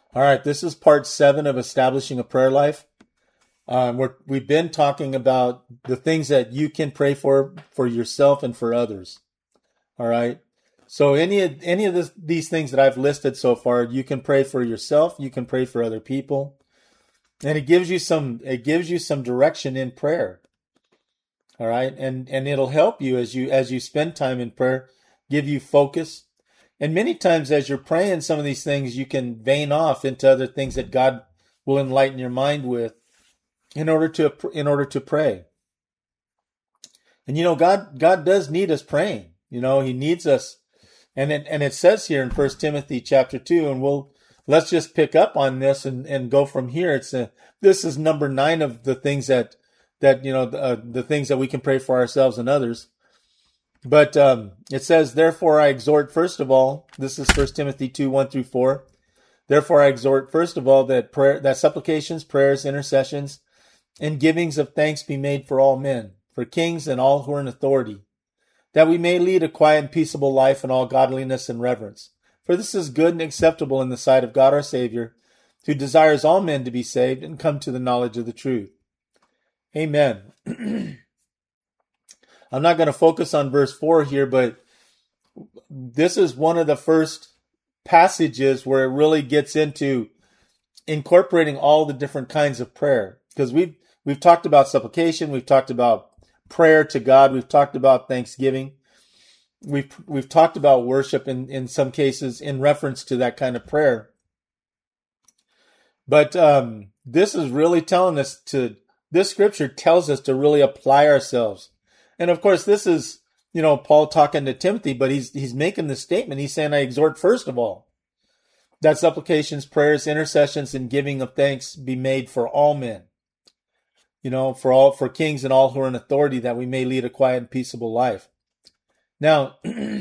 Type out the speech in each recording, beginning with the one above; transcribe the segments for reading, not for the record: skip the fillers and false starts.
All right, this is part 7 of establishing a prayer life. We've been talking about the things that you can pray for yourself and for others. All right. So any of these things that I've listed so far, you can pray for yourself. You can pray for other people, and it gives you some direction in prayer. All right, and it'll help you as you spend time in prayer, give you focus. And many times as you're praying some of these things, you can vein off into other things that God will enlighten your mind with in order to pray. And God does need us praying. He needs us. And it says here in 1 Timothy chapter 2, and let's just pick up on this and go from here. This is number 9 of the things that the things that we can pray for ourselves and others. But it says, therefore I exhort first of all, this is 1 Timothy 2, 1 through 4. Therefore I exhort first of all that supplications, prayers, intercessions, and givings of thanks be made for all men, for kings and all who are in authority, that we may lead a quiet and peaceable life in all godliness and reverence. For this is good and acceptable in the sight of God our Savior, who desires all men to be saved and come to the knowledge of the truth. Amen. I'm not going to focus on verse 4 here, but this is one of the first passages where it really gets into incorporating all the different kinds of prayer. Because we've talked about supplication, we've talked about prayer to God, we've talked about thanksgiving, we've talked about worship in some cases in reference to that kind of prayer. But this is really telling us this scripture tells us to really apply ourselves. And of course, this is, Paul talking to Timothy, but he's making this statement. He's saying, I exhort first of all that supplications, prayers, intercessions, and giving of thanks be made for all men. For kings and all who are in authority, that we may lead a quiet and peaceable life. Now,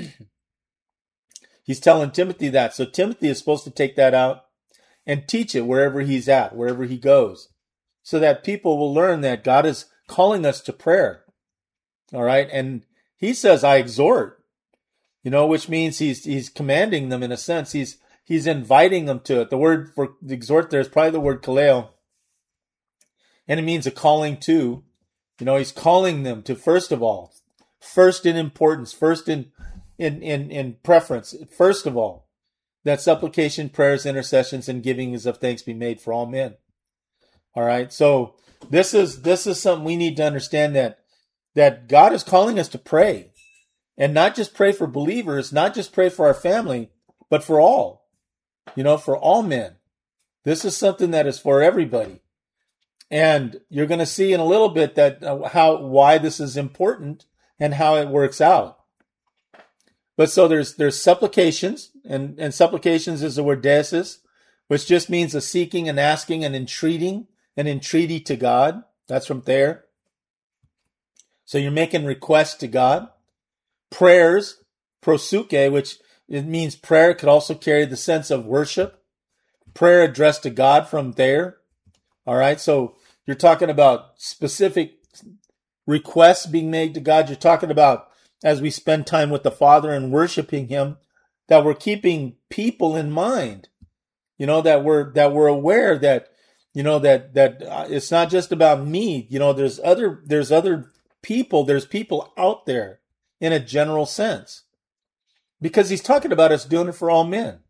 he's telling Timothy that. So Timothy is supposed to take that out and teach it wherever he's at, wherever he goes, so that people will learn that God is calling us to prayer. All right. And he says, I exhort, which means he's commanding them in a sense. He's inviting them to it. The word for exhort there is probably the word kaleo. And it means a calling to. He's calling them to, first of all, first in importance, first in preference, first of all, that supplication, prayers, intercessions, and givings of thanks be made for all men. All right. So this is something we need to understand, that God is calling us to pray, and not just pray for believers, not just pray for our family, but for all, for all men. This is something that is for everybody. And you're going to see in a little bit that why this is important and how it works out. But so there's supplications, and supplications is the word deesis, which just means a seeking and asking and entreating, an entreaty to God. That's from there. So you're making requests to God. Prayers, prosuke, which it means prayer, could also carry the sense of worship. Prayer addressed to God from there. All right, so you're talking about specific requests being made to God. You're talking about, as we spend time with the Father and worshiping Him, that we're keeping people in mind. That we're aware that that it's not just about me. There's other people. There's people out there in a general sense, because He's talking about us doing it for all men.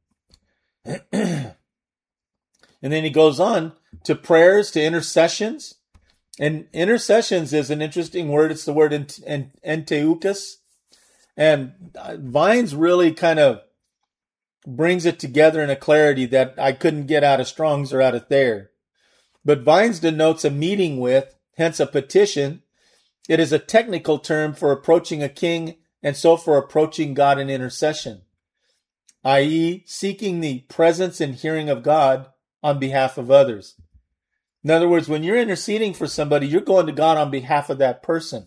And then he goes on to prayers, to intercessions. And intercessions is an interesting word. It's the word enteuchus. And Vines really kind of brings it together in a clarity that I couldn't get out of Strong's or out of Thayer. But Vines denotes a meeting with, hence a petition. It is a technical term for approaching a king, and so for approaching God in intercession, i.e., seeking the presence and hearing of God on behalf of others. In other words, when you're interceding for somebody, you're going to God on behalf of that person.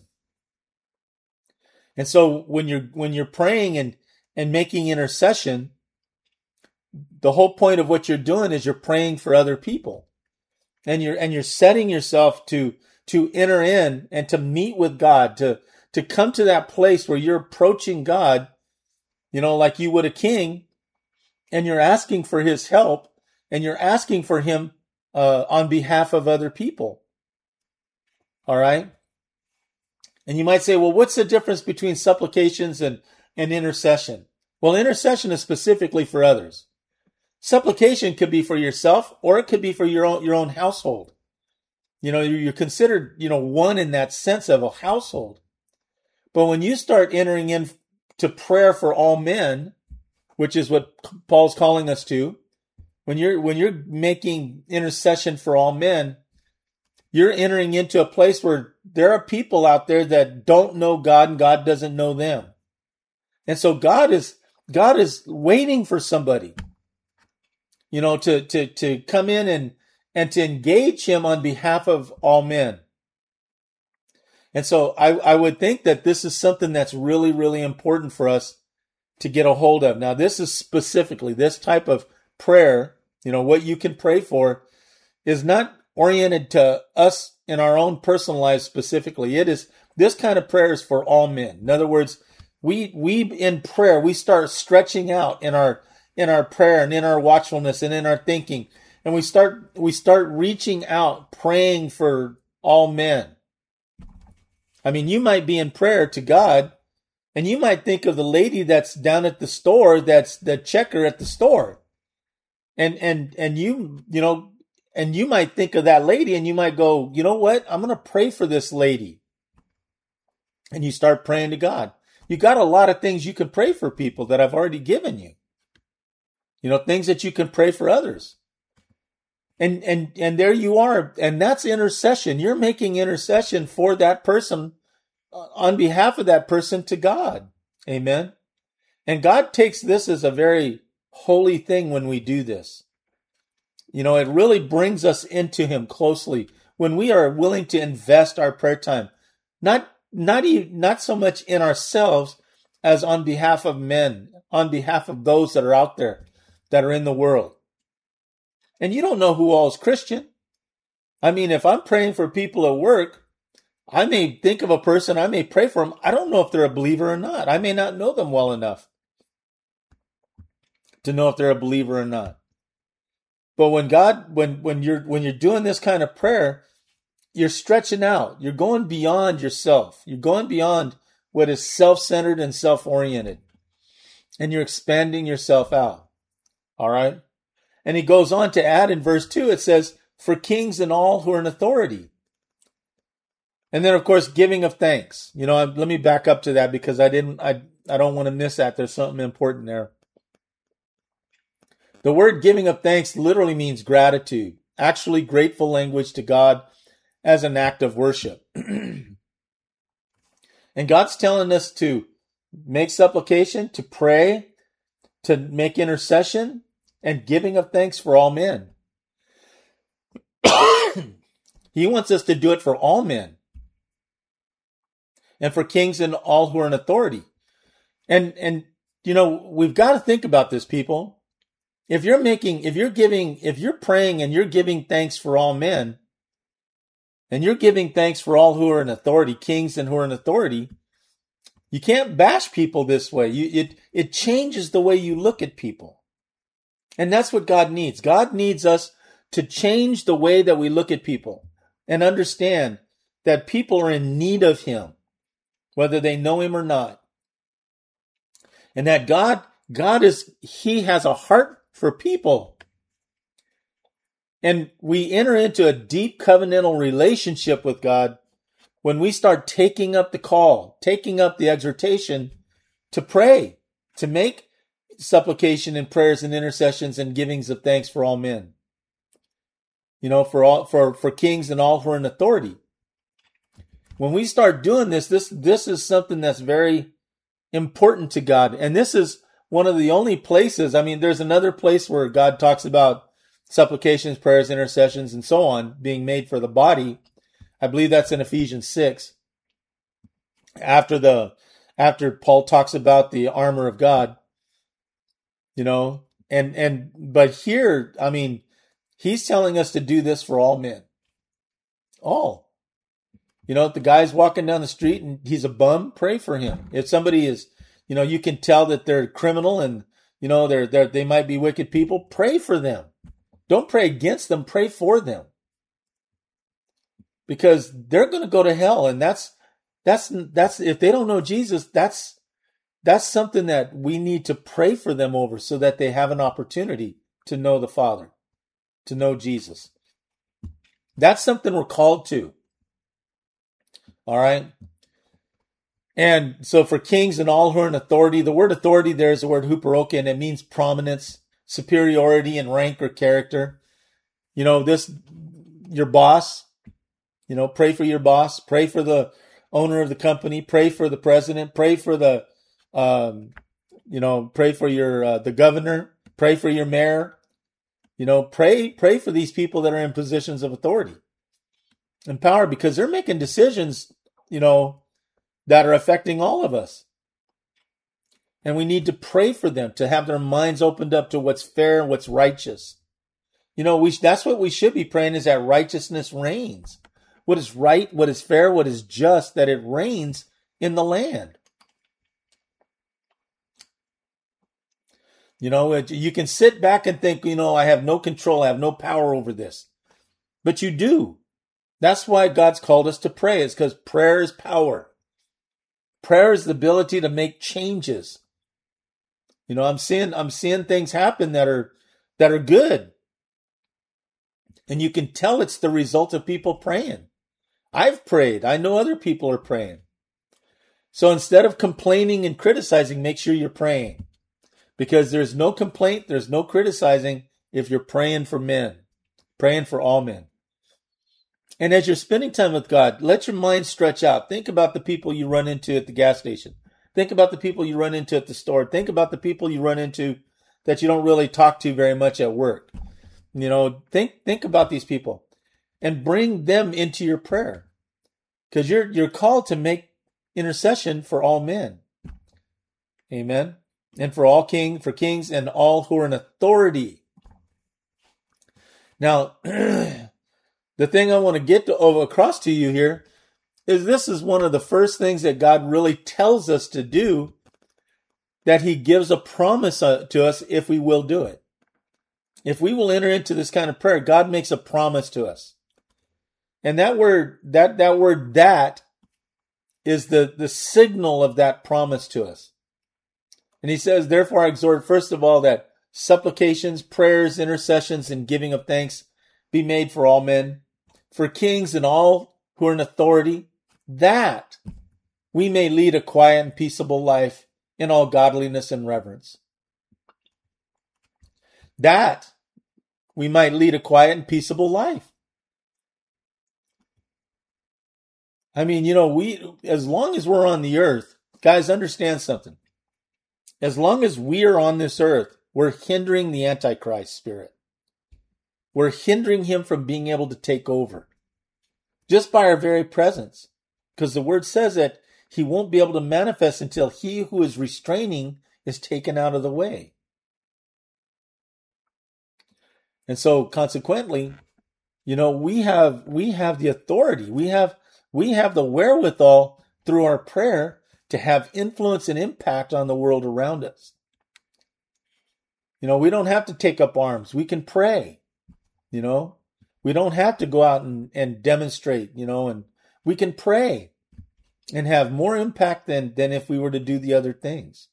And so when you're praying and making intercession, the whole point of what you're doing is you're praying for other people. And you're setting yourself to enter in and to meet with God, to come to that place where you're approaching God, like you would a king, and you're asking for His help, and you're asking for him on behalf of other people. All right? And you might say, well, what's the difference between supplications and intercession? Well, intercession is specifically for others. Supplication could be for yourself, or it could be for your own household. You're considered, one in that sense of a household. But when you start entering into prayer for all men, which is what Paul's calling us to, when you're making intercession for all men, you're entering into a place where there are people out there that don't know God and God doesn't know them. And so God is waiting for somebody, to come in and to engage him on behalf of all men. And so I would think that this is something that's really, really important for us to get a hold of. Now, this is specifically, this type of prayer, what you can pray for is not oriented to us in our own personal lives specifically. It is, this kind of prayer is for all men. In other words, we in prayer, we start stretching out in our prayer and in our watchfulness and in our thinking. And we start reaching out, praying for all men. I mean, you might be in prayer to God, and you might think of the lady that's down at the store, that's the checker at the store. And you might think of that lady, and you might go, you know what? I'm going to pray for this lady. And you start praying to God. You got a lot of things you can pray for people that I've already given you. Things that you can pray for others. And there you are. And that's intercession. You're making intercession for that person on behalf of that person to God. Amen. And God takes this as a very holy thing when we do this. It really brings us into him closely when we are willing to invest our prayer time, not so much in ourselves as on behalf of men, on behalf of those that are out there, that are in the world. And you don't know who all is Christian. I mean, if I'm praying for people at work, I may think of a person, I may pray for them. I don't know if they're a believer or not. I may not know them well enough to know if they're a believer or not. But when you're doing this kind of prayer, you're stretching out. You're going beyond yourself. You're going beyond what is self-centered and self-oriented. And you're expanding yourself out. All right? And he goes on to add in verse 2, it says, for kings and all who are in authority. And then, of course, giving of thanks. Let me back up to that because I don't want to miss that. There's something important there. The word giving of thanks literally means gratitude, actually grateful language to God as an act of worship. And God's telling us to make supplication, to pray, to make intercession, and giving of thanks for all men. He wants us to do it for all men. And for kings and all who are in authority. And we've got to think about this, people. If you're praying and you're giving thanks for all men, and you're giving thanks for all who are in authority, kings and who are in authority, you can't bash people this way. It changes the way you look at people. And that's what God needs. God needs us to change the way that we look at people and understand that people are in need of him, whether they know him or not. And that he has a heart for people. And we enter into a deep covenantal relationship with God when we start taking up the call, taking up the exhortation to pray, to make supplication and prayers and intercessions and givings of thanks for all men. For kings and all who are in authority. When we start doing this is something that's very important to God. And this is one of the only places, there's another place where God talks about supplications, prayers, intercessions, and so on being made for the body. I believe that's in Ephesians 6. After Paul talks about the armor of God, but here, he's telling us to do this for all men. All. If the guy's walking down the street and he's a bum, pray for him. If somebody is, you can tell that they're criminal and, they might be wicked people, pray for them. Don't pray against them, pray for them. Because they're going to go to hell. And that's if they don't know Jesus, that's something that we need to pray for them over so that they have an opportunity to know the Father, to know Jesus. That's something we're called to. All right. And so for kings and all who are in authority, the word authority there is the word huperoke, and it means prominence, superiority in rank or character. Your boss, pray for your boss, pray for the owner of the company, pray for the president, pray for the, pray for your, the governor, pray for your mayor, pray for these people that are in positions of authority and power, because they're making decisions, that are affecting all of us. And we need to pray for them, to have their minds opened up to what's fair and what's righteous. That's what we should be praying, is that righteousness reigns. What is right, what is fair, what is just, that it reigns in the land. You can sit back and think, I have no control, I have no power over this. But you do. That's why God's called us to pray, is because prayer is power. Prayer is the ability to make changes. I'm seeing things happen that are good. And you can tell it's the result of people praying. I've prayed. I know other people are praying. So instead of complaining and criticizing, make sure you're praying. Because there's no complaint, there's no criticizing if you're praying for men, praying for all men. And as you're spending time with God, let your mind stretch out. Think about the people you run into at the gas station. Think about the people you run into at the store. Think about the people you run into that you don't really talk to very much at work. Think about these people and bring them into your prayer, because you're called to make intercession for all men. Amen. And for kings and all who are in authority. Now, the thing I want to get across to you here is this is one of the first things that God really tells us to do, that he gives a promise to us if we will do it. If we will enter into this kind of prayer, God makes a promise to us. And that word, that is the signal of that promise to us. And he says, therefore I exhort, first of all, that supplications, prayers, intercessions, and giving of thanks be made for all men, for kings and all who are in authority, that we may lead a quiet and peaceable life in all godliness and reverence. That we might lead a quiet and peaceable life. I mean, as long as we're on the earth, guys, understand something. As long as we are on this earth, we're hindering the Antichrist spirit. We're hindering him from being able to take over just by our very presence. Because the word says that he won't be able to manifest until he who is restraining is taken out of the way. And so consequently, we have the authority. We have the wherewithal through our prayer to have influence and impact on the world around us. We don't have to take up arms. We can pray. We don't have to go out and demonstrate, and we can pray and have more impact than if we were to do the other things.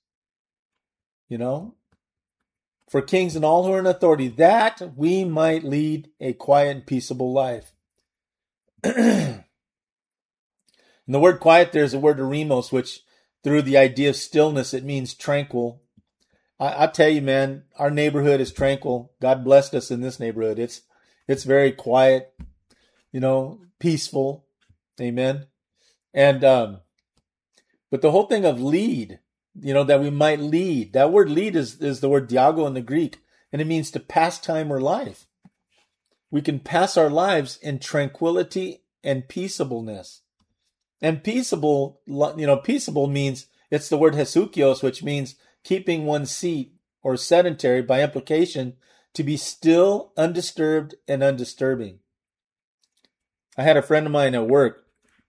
For kings and all who are in authority, that we might lead a quiet and peaceable life. And the word quiet there is the word eremos, which through the idea of stillness, it means tranquil. I tell you, man, our neighborhood is tranquil. God blessed us in this neighborhood. It's very quiet, peaceful. Amen. And, but the whole thing of lead, that we might lead, that word lead is the word diago in the Greek, and it means to pass time or life. We can pass our lives in tranquility and peaceableness. And peaceable means, it's the word hesukios, which means keeping one's seat or sedentary, by implication, to be still, undisturbed, and undisturbing. I had a friend of mine at work.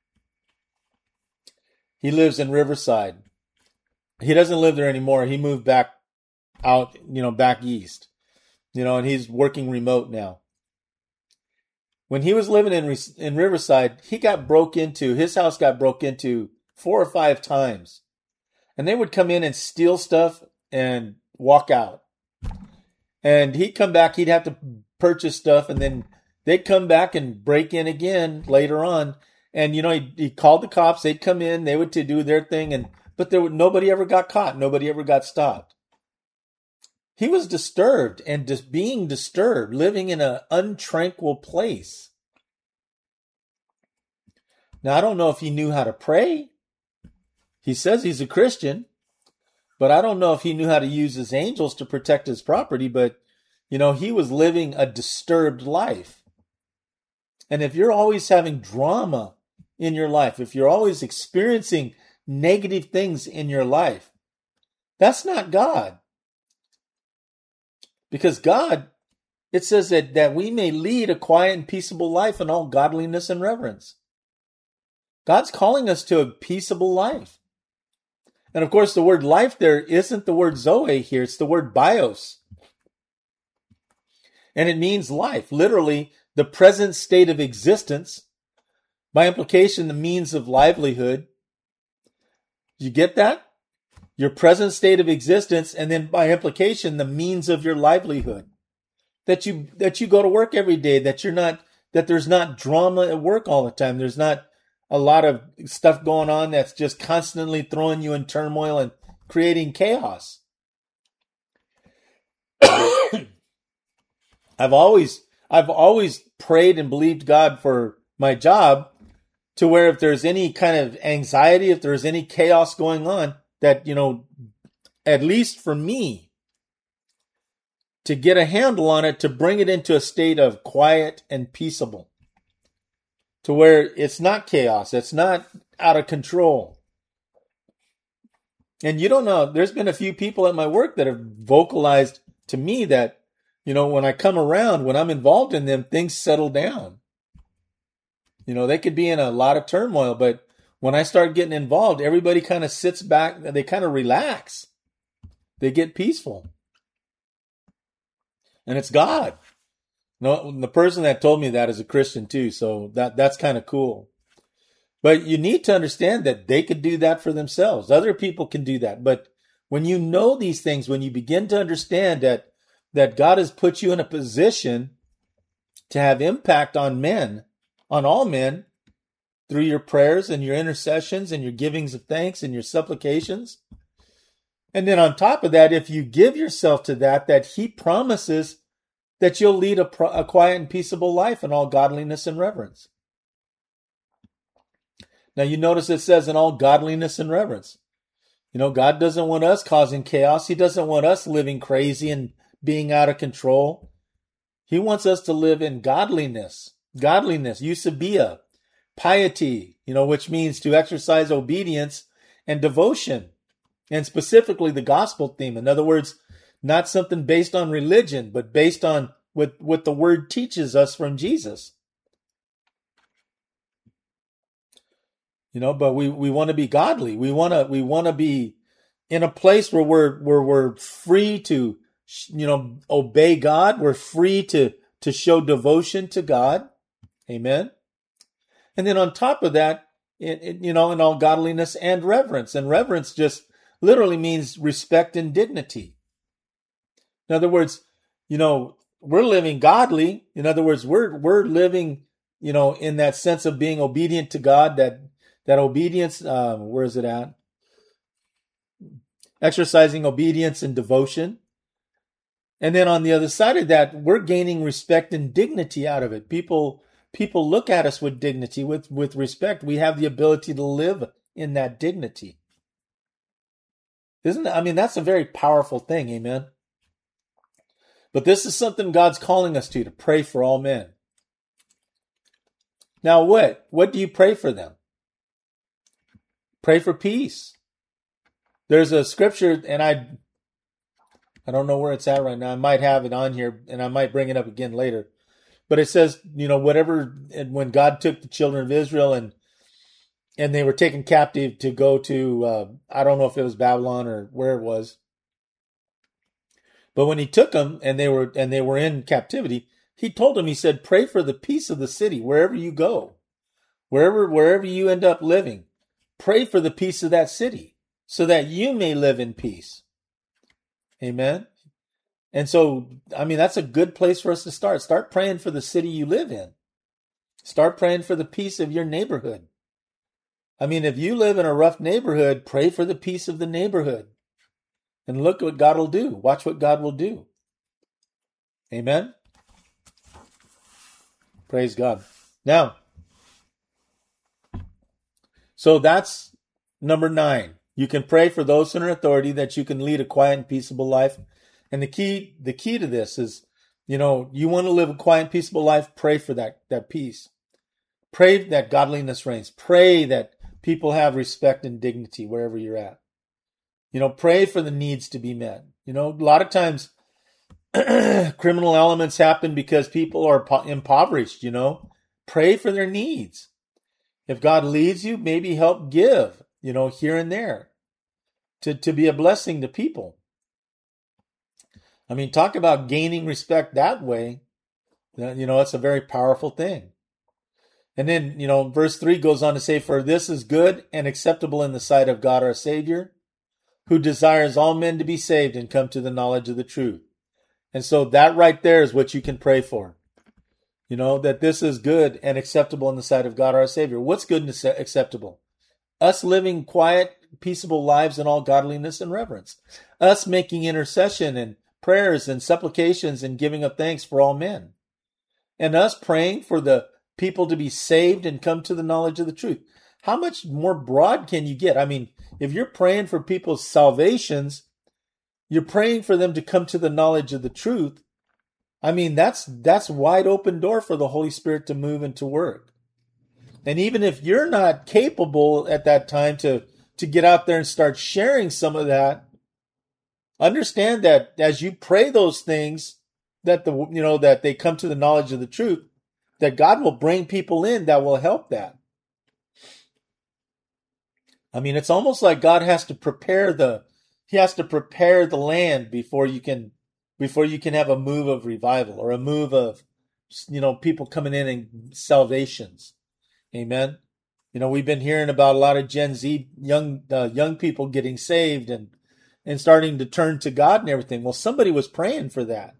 He lives in Riverside. He doesn't live there anymore. He moved back out, back east. and he's working remote now. When he was living in Riverside, his house got broke into 4 or 5 times. And they would come in and steal stuff and walk out. And he'd come back, he'd have to purchase stuff, and then they'd come back and break in again later on. And, he called the cops, they'd come in, they would do their thing, but nobody ever got caught, nobody ever got stopped. He was disturbed and just being disturbed, living in an untranquil place. Now, I don't know if he knew how to pray. He says he's a Christian, but I don't know if he knew how to use his angels to protect his property, but, he was living a disturbed life. And if you're always having drama in your life, if you're always experiencing negative things in your life, that's not God. Because God, it says that we may lead a quiet and peaceable life in all godliness and reverence. God's calling us to a peaceable life. And of course, the word life there isn't the word Zoe here, it's the word bios. And it means life, literally the present state of existence, by implication, the means of livelihood. You get that? Your present state of existence, and then by implication, the means of your livelihood. That you go to work every day, that there's not drama at work all the time. There's not a lot of stuff going on that's just constantly throwing you in turmoil and creating chaos. I've always prayed and believed God for my job, to where if there's any kind of anxiety, if there's any chaos going on, that, at least for me, to get a handle on it, to bring it into a state of quiet and peaceable, to where it's not chaos, it's not out of control. And you don't know, there's been a few people at my work that have vocalized to me that, when I come around, when I'm involved in them, things settle down. They could be in a lot of turmoil, but when I start getting involved, everybody kind of sits back, they kind of relax. They get peaceful. And it's God. The person that told me that is a Christian too, so that's kind of cool. But you need to understand that they could do that for themselves. Other people can do that. But when you know these things, when you begin to understand that God has put you in a position to have impact on men, on all men, through your prayers and your intercessions and your givings of thanks and your supplications. And then on top of that, if you give yourself to that He promises that you'll lead a quiet and peaceable life in all godliness and reverence. Now you notice it says in all godliness and reverence. God doesn't want us causing chaos. He doesn't want us living crazy and being out of control. He wants us to live in godliness, eusebia, piety, which means to exercise obedience and devotion, and specifically the gospel theme. In other words, not something based on religion, but based on what the word teaches us from Jesus. But we want to be godly. We want to be in a place where we're free to, obey God. We're free to show devotion to God. Amen. And then on top of that, in all godliness and reverence. And reverence just literally means respect and dignity. In other words, we're living godly. In other words, we're living, in that sense of being obedient to God, that obedience, where is it at? Exercising obedience and devotion. And then on the other side of that, we're gaining respect and dignity out of it. People look at us with dignity, with respect. We have the ability to live in that dignity. That's a very powerful thing. Amen. But this is something God's calling us to pray for all men. Now what? What do you pray for them? Pray for peace. There's a scripture, and I don't know where it's at right now. I might have it on here, and I might bring it up again later. But it says, when God took the children of Israel and they were taken captive to go to, I don't know if it was Babylon or where it was. But when he took them and they were in captivity, he told them, he said, pray for the peace of the city wherever you go, wherever you end up living. Pray for the peace of that city so that you may live in peace. Amen. And so, I mean, that's a good place for us to start. Start praying for the city you live in. Start praying for the peace of your neighborhood. I mean, if you live in a rough neighborhood, pray for the peace of the neighborhood. And look what God will do. Watch what God will do. Amen. Praise God. Now, so that's number 9. You can pray for those in authority that you can lead a quiet and peaceable life. And the key to this is, you want to live a quiet and peaceable life, pray for that peace. Pray that godliness reigns. Pray that people have respect and dignity wherever you're at. Pray for the needs to be met. A lot of times criminal elements happen because people are impoverished, Pray for their needs. If God leads you, maybe help give, here and there to be a blessing to people. I mean, talk about gaining respect that way. It's a very powerful thing. And then, verse 3 goes on to say, for this is good and acceptable in the sight of God our Savior, who desires all men to be saved and come to the knowledge of the truth. And so that right there is what you can pray for. That this is good and acceptable in the sight of God our Savior. What's good and acceptable? Us living quiet, peaceable lives in all godliness and reverence. Us making intercession and prayers and supplications and giving of thanks for all men. And us praying for the people to be saved and come to the knowledge of the truth. How much more broad can you get? I mean, if you're praying for people's salvations, you're praying for them to come to the knowledge of the truth. I mean, that's wide open door for the Holy Spirit to move and to work. And even if you're not capable at that time to get out there and start sharing some of that, understand that as you pray those things, that that they come to the knowledge of the truth, that God will bring people in that will help that. I mean, it's almost like God has to prepare the land before you can have a move of revival or a move of, people coming in and salvations. Amen. We've been hearing about a lot of Gen Z young people getting saved and starting to turn to God and everything. Well, somebody was praying for that.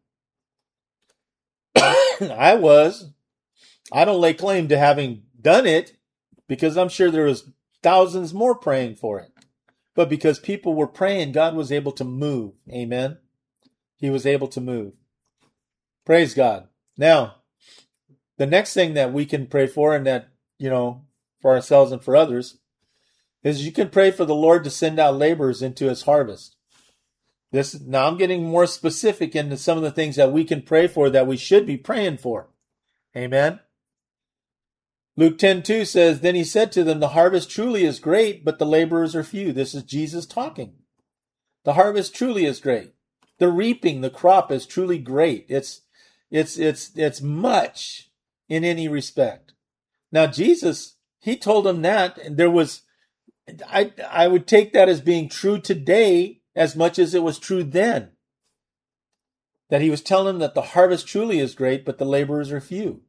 I was. I don't lay claim to having done it because I'm sure there was thousands more praying for it. But because people were praying, God was able to move. Amen. He was able to move. Praise God. Now, the next thing that we can pray for, and that, for ourselves and for others, is you can pray for the Lord to send out laborers into his harvest. Now I'm getting more specific into some of the things that we can pray for, that we should be praying for. Amen. Luke 10:2 says, then he said to them, the harvest truly is great, but the laborers are few. This is Jesus talking. The harvest truly is great. The reaping, the crop is truly great. It's much in any respect. Now Jesus, he told them that, and there was, I would take that as being true today as much as it was true then. That he was telling them that the harvest truly is great, but the laborers are few.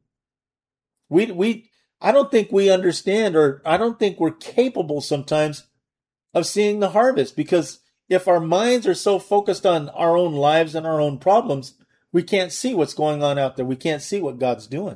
I don't think we understand, or I don't think we're capable sometimes of seeing the harvest, because if our minds are so focused on our own lives and our own problems, we can't see what's going on out there. We can't see what God's doing.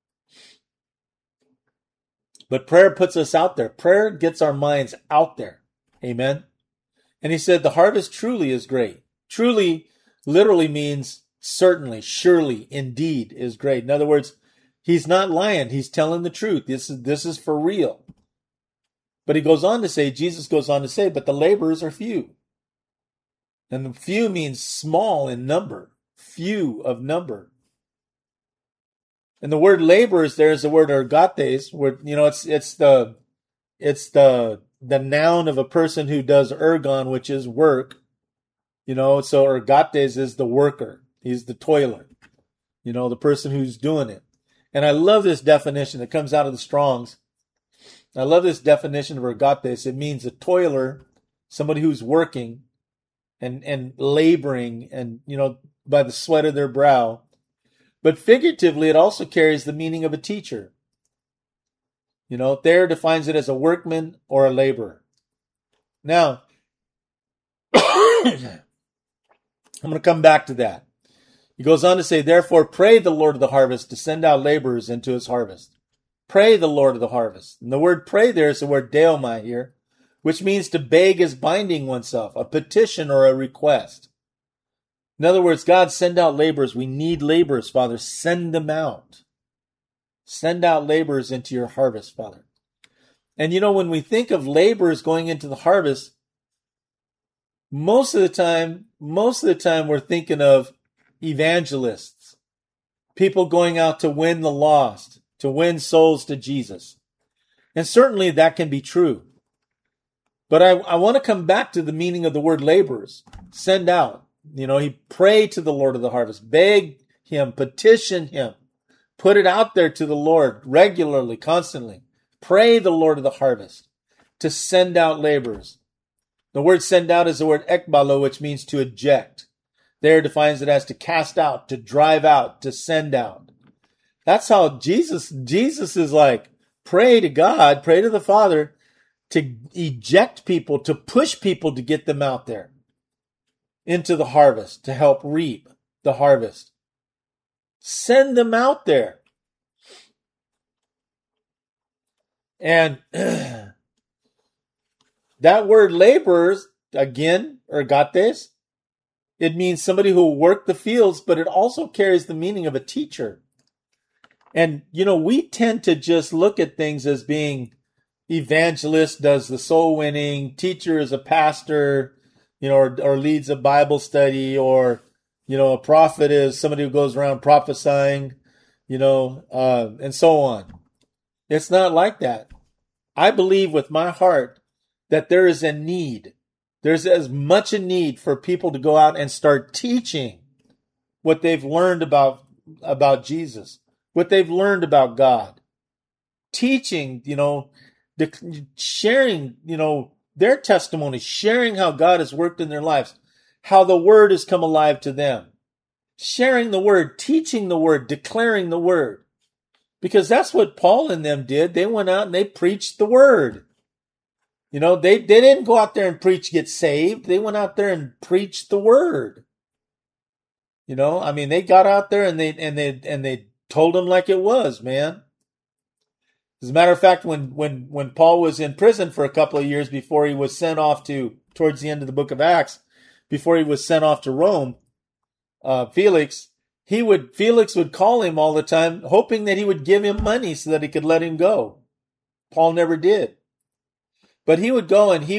But prayer puts us out there. Prayer gets our minds out there. Amen. And he said, the harvest truly is great. Truly literally means certainly, surely, indeed is great. In other words, he's not lying. He's telling the truth. This is for real. But he goes on to say, Jesus goes on to say, but the laborers are few. And the few means small in number. Few of number. And the word laborers there is the word ergates, where, it's the noun of a person who does ergon, which is work. So ergates is the worker. He's the toiler. The person who's doing it. And I love this definition that comes out of the Strong's. I love this definition of ergates. It means a toiler, somebody who's working, and laboring and, by the sweat of their brow. But figuratively, it also carries the meaning of a teacher. Thayer defines it as a workman or a laborer. Now, I'm going to come back to that. He goes on to say, therefore, pray the Lord of the harvest to send out laborers into his harvest. Pray the Lord of the harvest. And the word pray there is the word deomai here, which means to beg is binding oneself, a petition or a request. In other words, God, send out laborers. We need laborers, Father. Send them out. Send out laborers into your harvest, Father. And when we think of laborers going into the harvest, most of the time we're thinking of evangelists, people going out to win the lost, to win souls to Jesus. And certainly that can be true. But I want to come back to the meaning of the word laborers. Send out. He pray to the Lord of the harvest, beg him, petition him, put it out there to the Lord regularly, constantly. Pray the Lord of the harvest to send out laborers. The word send out is the word ekbalo, which means to eject. There defines it as to cast out, to drive out, to send out. That's how Jesus is like, pray to God, pray to the Father to eject people, to push people to get them out there into the harvest, to help reap the harvest. Send them out there. And that word laborers, again, ergates, it means somebody who will work the fields, but it also carries the meaning of a teacher. And, we tend to just look at things as being evangelist does the soul winning, teacher is a pastor, or leads a Bible study, or, a prophet is somebody who goes around prophesying, and so on. It's not like that. I believe with my heart that there is a need. There's as much a need for people to go out and start teaching what they've learned about Jesus, what they've learned about God. Teaching, sharing, their testimony, sharing how God has worked in their lives, how the word has come alive to them. Sharing the word, teaching the word, declaring the word. Because that's what Paul and them did. They went out and they preached the word. They didn't go out there and preach, get saved. They went out there and preached the word. They got out there and they told them like it was, man. As a matter of fact, when Paul was in prison for a couple of years before he was sent off towards the end of the book of Acts, before he was sent off to Rome, Felix would call him all the time, hoping that he would give him money so that he could let him go. Paul never did. But he would go and he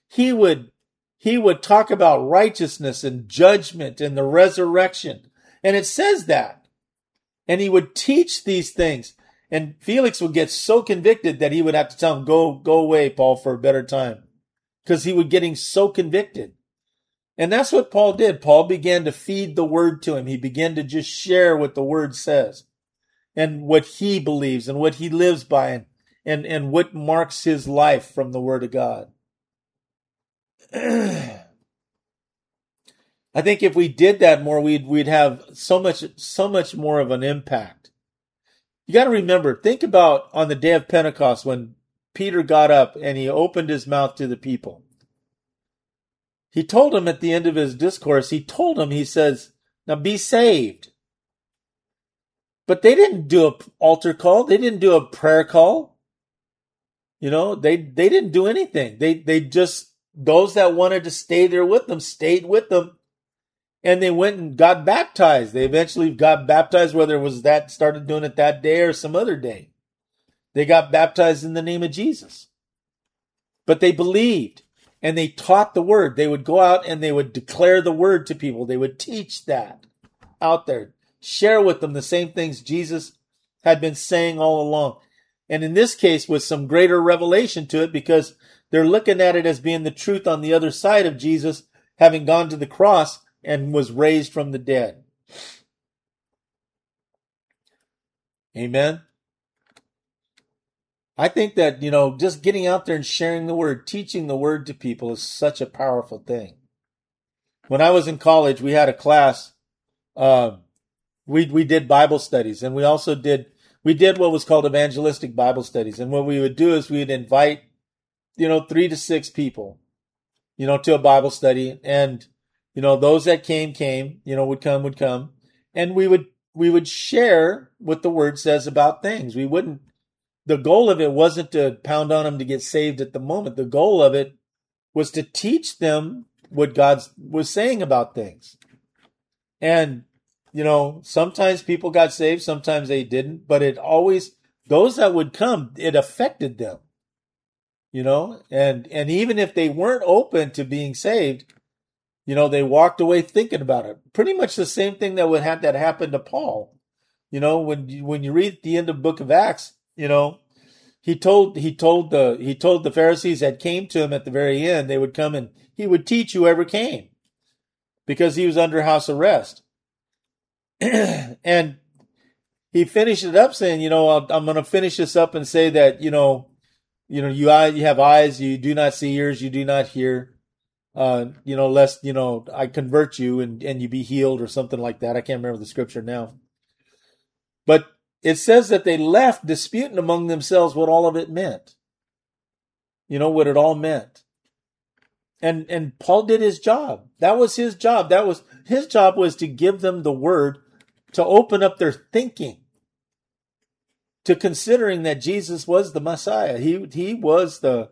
would talk about righteousness and judgment and the resurrection. And it says that. And he would teach these things. And Felix would get so convicted that he would have to tell him, go away, Paul, for a better time. Because he was getting so convicted. And that's what Paul did. Paul began to feed the word to him. He began to just share what the word says and what he believes and what he lives by and what marks his life from the word of God. I think if we did that more, we'd have so much more of an impact. You got to remember, think about on the day of Pentecost when Peter got up and he opened his mouth to the people. He told them at the end of his discourse, he says, now be saved. But they didn't do an altar call. They didn't do a prayer call. They didn't do anything. They just, those that wanted to stay there with them, stayed with them. And they went and got baptized. They eventually got baptized, whether it was that, started doing it that day or some other day. They got baptized in the name of Jesus. But they believed. And they taught the word. They would go out and they would declare the word to people. They would teach that out there. Share with them the same things Jesus had been saying all along. And in this case, with some greater revelation to it, because they're looking at it as being the truth on the other side of Jesus having gone to the cross and was raised from the dead. Amen. I think that, just getting out there and sharing the word, teaching the word to people is such a powerful thing. When I was in college, we had a class. We did Bible studies, and we did what was called evangelistic Bible studies. And what we would do is we'd invite, 3 to 6 people, to a Bible study. And, those that came, would come. And we would share what the word says about things. The goal of it wasn't to pound on them to get saved at the moment. The goal of it was to teach them what God was saying about things. And, sometimes people got saved, sometimes they didn't, but those that would come, it affected them, and even if they weren't open to being saved, they walked away thinking about it. Pretty much the same thing that happened to Paul. When you read the end of the book of Acts, he told the Pharisees that came to him at the very end, they would come and he would teach whoever came because he was under house arrest. And he finished it up saying, I'm going to finish this up and say that, you have eyes, you do not see, ears, you do not hear, lest, I convert you and you be healed or something like that. I can't remember the scripture now. But it says that they left disputing among themselves what all of it meant. What it all meant. And Paul did his job. That was his job. His job was to give them the word, to open up their thinking to considering that Jesus was the Messiah. He was the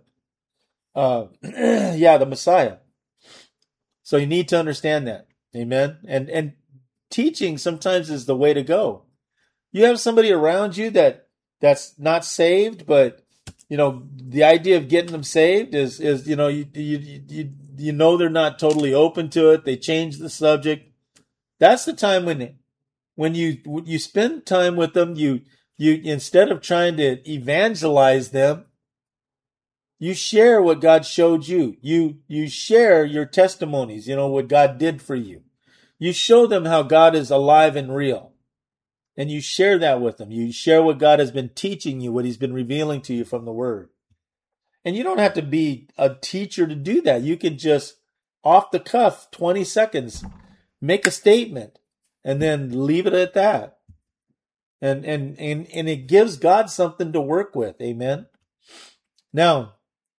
Messiah. So you need to understand that. Amen. And teaching sometimes is the way to go. You have somebody around you that's not saved, but the idea of getting them saved is they're not totally open to it. They change the subject. That's the time when you spend time with them, you instead of trying to evangelize them, you share what God showed you. You share your testimonies, what God did for you. You show them how God is alive and real. And you share that with them. You share what God has been teaching you, what he's been revealing to you from the word. And you don't have to be a teacher to do that. You can just, off the cuff, 20 seconds, make a statement and then leave it at that. And it gives God something to work with. Amen. Now,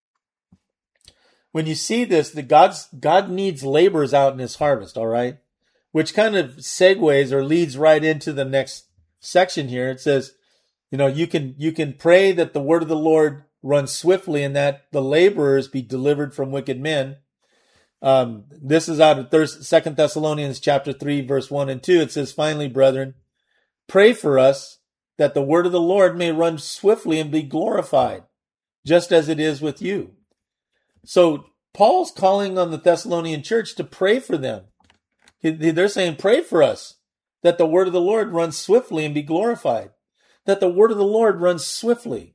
when you see this, God needs laborers out in his harvest, all right? Which kind of segues or leads right into the next section here. It says, you can pray that the word of the Lord runs swiftly and that the laborers be delivered from wicked men. This is out of 2 Thessalonians chapter 3, verse 1 and 2. It says, finally, brethren, pray for us that the word of the Lord may run swiftly and be glorified, just as it is with you. So Paul's calling on the Thessalonian church to pray for them. They're saying, pray for us that the word of the Lord runs swiftly and be glorified. That the word of the Lord runs swiftly.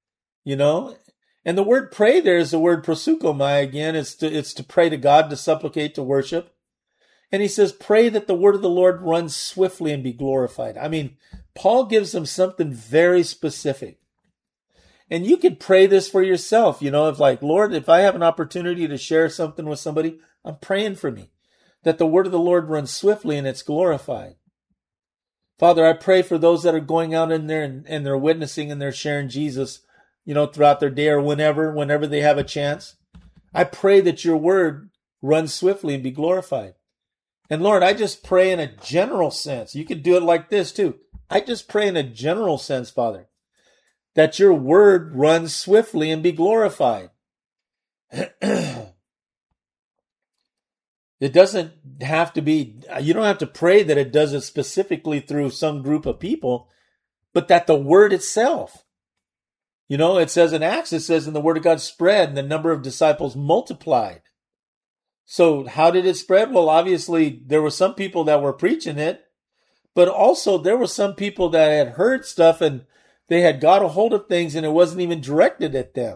And the word pray there is the word prosukomai again. It's to pray to God, to supplicate, to worship. And he says, pray that the word of the Lord runs swiftly and be glorified. I mean, Paul gives them something very specific. And you could pray this for yourself, if Lord, if I have an opportunity to share something with somebody, I'm praying for me, that the word of the Lord runs swiftly and it's glorified. Father, I pray for those that are going out in there and they're witnessing and they're sharing Jesus, throughout their day or whenever they have a chance. I pray that your word runs swiftly and be glorified. And Lord, I just pray in a general sense. You could do it like this too. I just pray in a general sense, Father, that your word runs swiftly and be glorified. It doesn't have to be, you don't have to pray that it does it specifically through some group of people, but that the word itself, it says in Acts, it says, and the word of God spread and the number of disciples multiplied. So how did it spread? Well, obviously there were some people that were preaching it, but also there were some people that had heard stuff and they had got a hold of things and it wasn't even directed at them.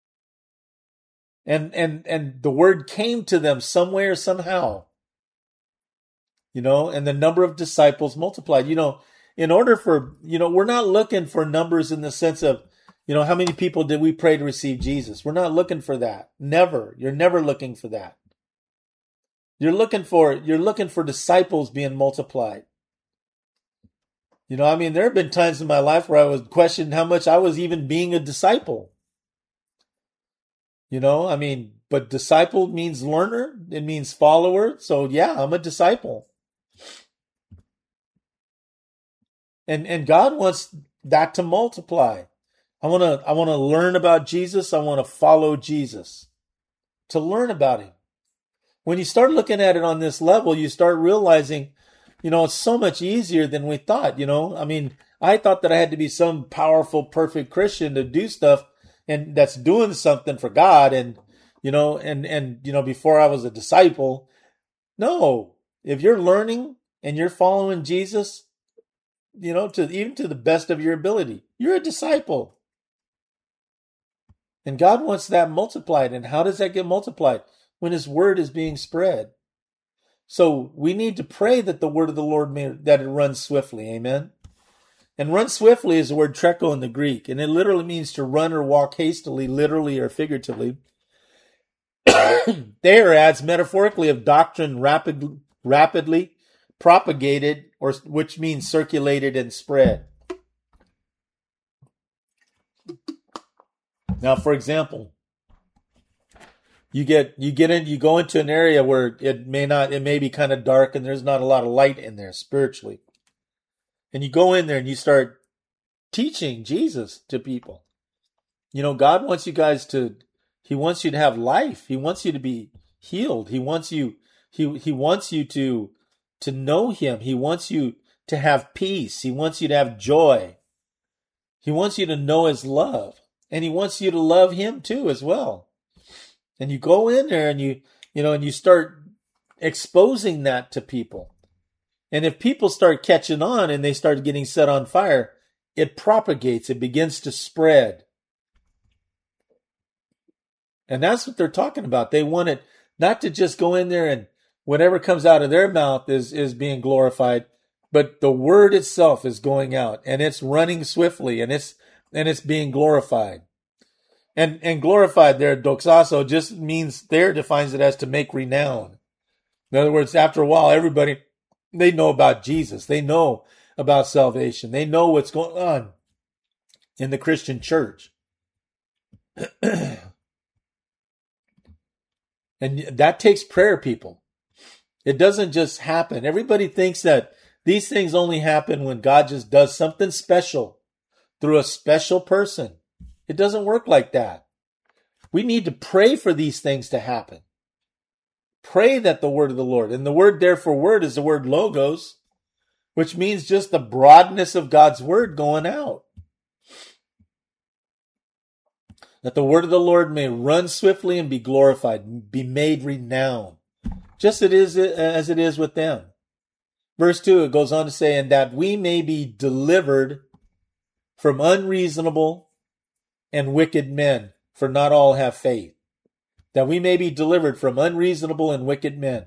And the word came to them some way or somehow, and the number of disciples multiplied. In order for, we're not looking for numbers in the sense of, how many people did we pray to receive Jesus? We're not looking for that. Never. You're never looking for that. You're looking for disciples being multiplied. I mean, there have been times in my life where I was questioning how much I was even being a disciple. I mean, but disciple means learner. It means follower. So yeah, I'm a disciple. And God wants that to multiply. I want to learn about Jesus. I want to follow Jesus. To learn about him. When you start looking at it on this level, you start realizing, it's so much easier than we thought, I mean, I thought that I had to be some powerful, perfect Christian to do stuff and that's doing something for God. And, before I was a disciple, no, if you're learning and you're following Jesus, even to the best of your ability, you're a disciple. And God wants that multiplied. And how does that get multiplied? When his word is being spread. So we need to pray that the word of the Lord that it runs swiftly. Amen. And run swiftly is the word treko in the Greek. And it literally means to run or walk hastily, literally or figuratively. There adds metaphorically of doctrine rapidly propagated, or which means circulated and spread. Now, for example, you go into an area where it may be kind of dark and there's not a lot of light in there spiritually. And you go in there and you start teaching Jesus to people. God wants you guys he wants you to have life. He wants you to be healed. He wants you to know him. He wants you to have peace. He wants you to have joy. He wants you to know his love. And he wants you to love him too as well. And you go in there and you start exposing that to people. And if people start catching on and they start getting set on fire, it propagates. It begins to spread. And that's what they're talking about. They want it not to just go in there and whatever comes out of their mouth is being glorified, but the word itself is going out and it's running swiftly and it's being glorified. And glorified there, doxazo, just means defines it as to make renown. In other words, after a while, everybody, they know about Jesus. They know about salvation. They know what's going on in the Christian church. And that takes prayer, people. It doesn't just happen. Everybody thinks that these things only happen when God just does something special through a special person. It doesn't work like that. We need to pray for these things to happen. Pray that the word of the Lord, and the word there for word is the word logos, which means just the broadness of God's word going out. That the word of the Lord may run swiftly and be glorified, be made renowned, just as it is with them. Verse 2, it goes on to say, and that we may be delivered from unreasonable and wicked men, for not all have faith. That we may be delivered from unreasonable and wicked men.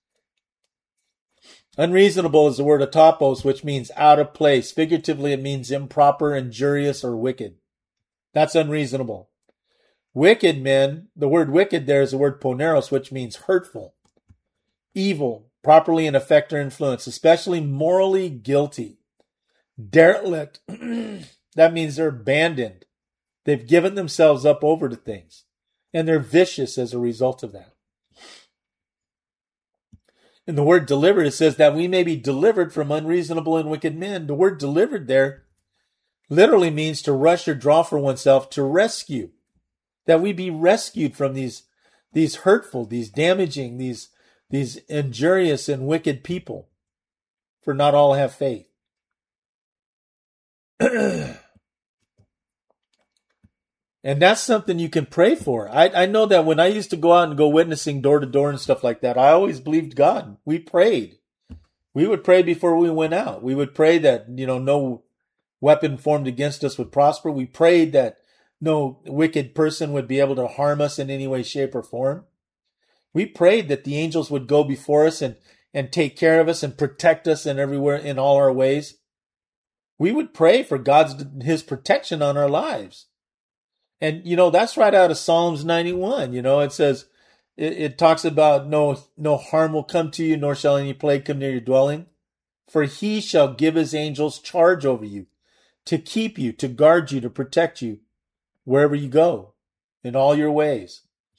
Unreasonable is the word atopos, which means out of place. Figuratively, it means improper, injurious, or wicked. That's unreasonable. Wicked men, the word wicked there is the word poneros, which means hurtful, evil, properly in effect or influence, especially morally guilty. Derelict, that means they're abandoned. They've given themselves up over to things. And they're vicious as a result of that. In the word delivered, it says that we may be delivered from unreasonable and wicked men. The word delivered there literally means to rush or draw for oneself, to rescue. That we be rescued from these hurtful, these damaging, these injurious and wicked people. For not all have faith. And that's something you can pray for. I know that when I used to go out and go witnessing door to door and stuff like that, I always believed God. We prayed. We would pray before we went out. We would pray that, no weapon formed against us would prosper. We prayed that no wicked person would be able to harm us in any way, shape, or form. We prayed that the angels would go before us and take care of us and protect us in everywhere, in all our ways. We would pray for his protection on our lives. And, that's right out of Psalms 91. It says, it talks about no harm will come to you, nor shall any plague come near your dwelling. For he shall give his angels charge over you, to keep you, to guard you, to protect you, wherever you go, in all your ways.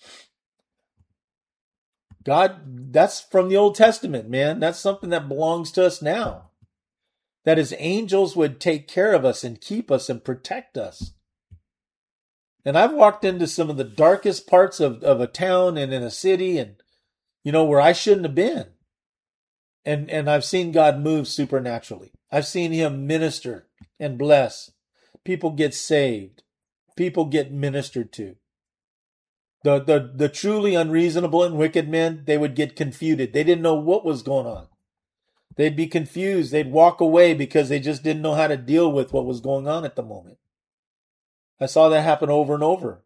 God, that's from the Old Testament, man. That's something that belongs to us now. That his angels would take care of us and keep us and protect us. And I've walked into some of the darkest parts of a town and in a city and, where I shouldn't have been. And I've seen God move supernaturally. I've seen him minister and bless. People get saved. People get ministered to. The truly unreasonable and wicked men, they would get confused. They didn't know what was going on. They'd be confused. They'd walk away because they just didn't know how to deal with what was going on at the moment. I saw that happen over and over.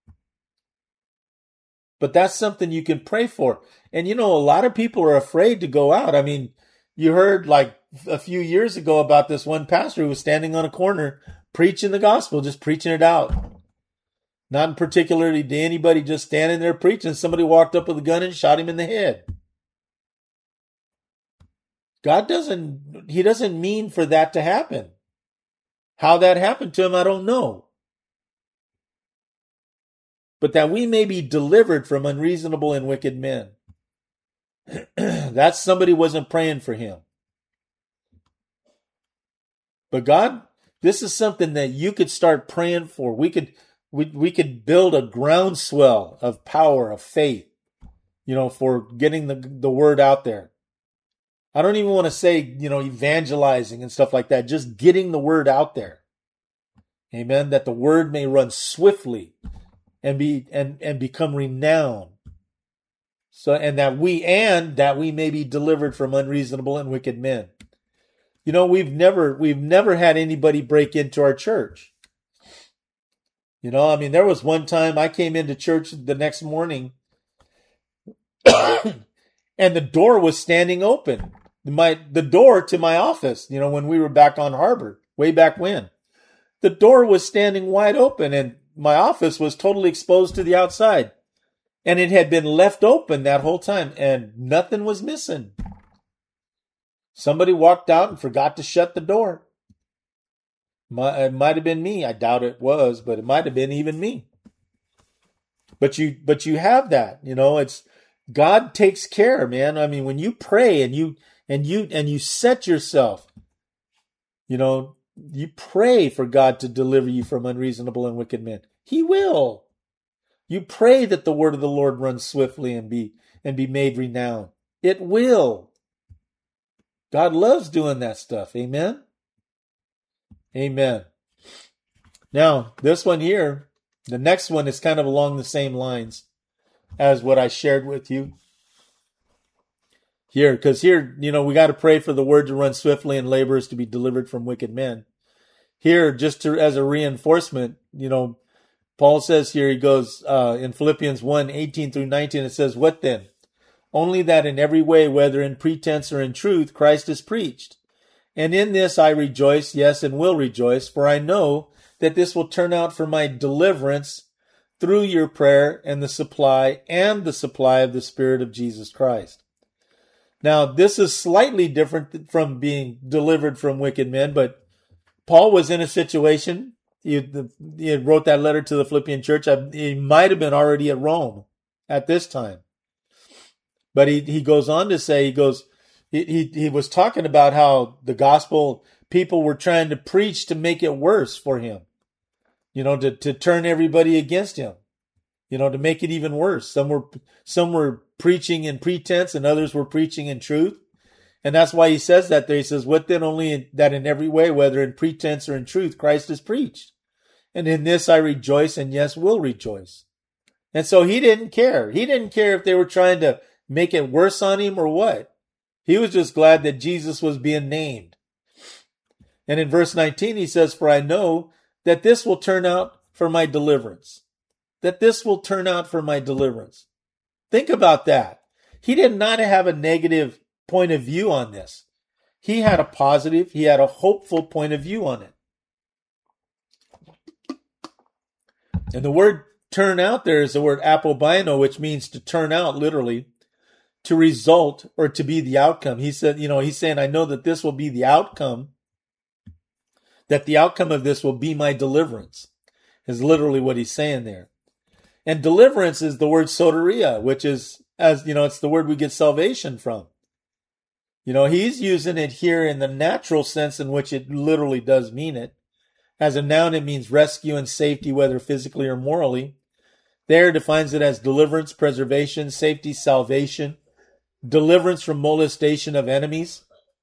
But that's something you can pray for. And a lot of people are afraid to go out. I mean, you heard like a few years ago about this one pastor who was standing on a corner preaching the gospel, just preaching it out. Not particularly to anybody, just standing there preaching. Somebody walked up with a gun and shot him in the head. He doesn't mean for that to happen. How that happened to him, I don't know. But that we may be delivered from unreasonable and wicked men. That somebody wasn't praying for him. But God, this is something that you could start praying for. We could build a groundswell of power, of faith, for getting the word out there. I don't even want to say, evangelizing and stuff like that. Just getting the word out there. Amen. That the word may run swiftly and become renowned. So, and that we may be delivered from unreasonable and wicked men. We've never had anybody break into our church. There was one time I came into church the next morning and the door was standing open. The door to my office, when we were back on Harbor, way back when. The door was standing wide open and my office was totally exposed to the outside. And it had been left open that whole time and nothing was missing. Somebody walked out and forgot to shut the door. It might have been me. I doubt it was, but it might have been even me. But you have that, it's God takes care, man. I mean, when you pray and you set yourself, you pray for God to deliver you from unreasonable and wicked men. He will. You pray that the word of the Lord runs swiftly and be made renowned. It will. God loves doing that stuff. Amen. Amen. Now, this one here, the next one is kind of along the same lines as what I shared with you here. Because here, we got to pray for the word to run swiftly and laborers to be delivered from wicked men. Here, as a reinforcement, Paul says here, he goes in Philippians 1:18-19, it says, "What then? Only that in every way, whether in pretense or in truth, Christ is preached. And in this I rejoice, yes, and will rejoice, for I know that this will turn out for my deliverance through your prayer and the supply of the Spirit of Jesus Christ." Now, this is slightly different from being delivered from wicked men, but Paul was in a situation. He wrote that letter to the Philippian church. He might have been already at Rome at this time. But he goes on to say, he was talking about how the gospel, people were trying to preach to make it worse for him. To turn everybody against him. To make it even worse. Some were preaching in pretense and others were preaching in truth. And that's why he says that there. He says, "What then? Only that in every way, whether in pretense or in truth, Christ is preached. And in this I rejoice and yes, will rejoice." And so he didn't care. He didn't care if they were trying to make it worse on him or what. He was just glad that Jesus was being named. And in verse 19, he says, "For I know that this will turn out for my deliverance." That this will turn out for my deliverance. Think about that. He did not have a negative point of view on this. He had a positive, he had a hopeful point of view on it. And the word turn out there is the word apobino, which means to turn out, literally, to result or to be the outcome. He said, he's saying, I know that this will be the outcome, that the outcome of this will be my deliverance, is literally what he's saying there. And deliverance is the word soteria, which is, it's the word we get salvation from. He's using it here in the natural sense in which it literally does mean it. As a noun, it means rescue and safety, whether physically or morally. There defines it as deliverance, preservation, safety, salvation, deliverance from molestation of enemies.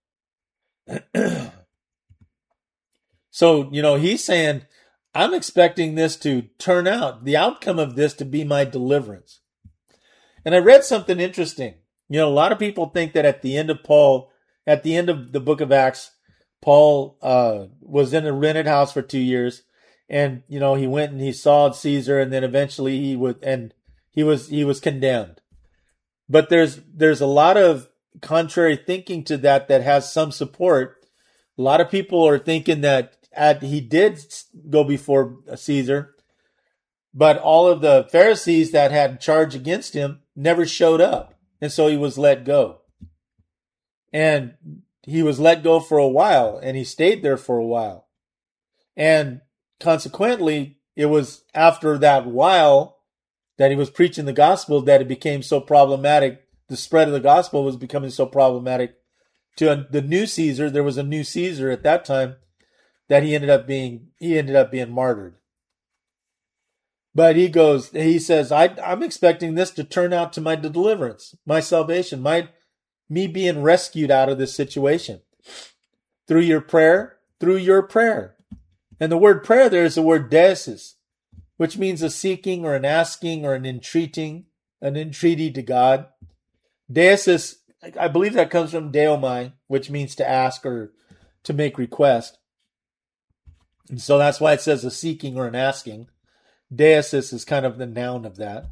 So, he's saying, I'm expecting this to turn out, the outcome of this to be my deliverance. And I read something interesting. A lot of people think that at the end of the book of Acts, Paul was in a rented house for 2 years, and he went and he saw Caesar, and then eventually he was condemned. But there's a lot of contrary thinking to that has some support. A lot of people are thinking that he did go before Caesar, but all of the Pharisees that had charge against him never showed up, and so he was let go. And he was let go for a while, and he stayed there for a while. And consequently, it was after that while that he was preaching the gospel that it became so problematic. The spread of the gospel was becoming so problematic to the new Caesar. There was a new Caesar at that time that he ended up being martyred. But he says, I'm expecting this to turn out to my deliverance, my salvation, me being rescued out of this situation through your prayer. And the word prayer there is the word deesis, which means a seeking or an asking or an entreaty to God. Deesis, I believe that comes from deomai, which means to ask or to make request. And so that's why it says a seeking or an asking. Deesis is kind of the noun of that.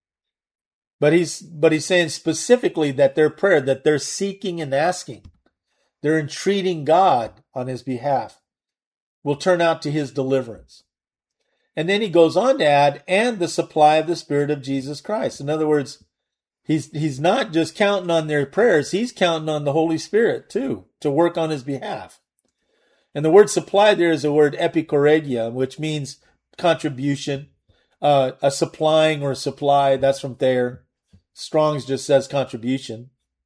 But he's saying specifically that their prayer, that they're seeking and asking, they're entreating God on his behalf, will turn out to his deliverance. And then he goes on to add, and the supply of the Spirit of Jesus Christ. In other words, he's not just counting on their prayers, he's counting on the Holy Spirit too, to work on his behalf. And the word supply there is the word epikoregia, which means contribution, a supplying or supply. That's from there. Strong's just says contribution.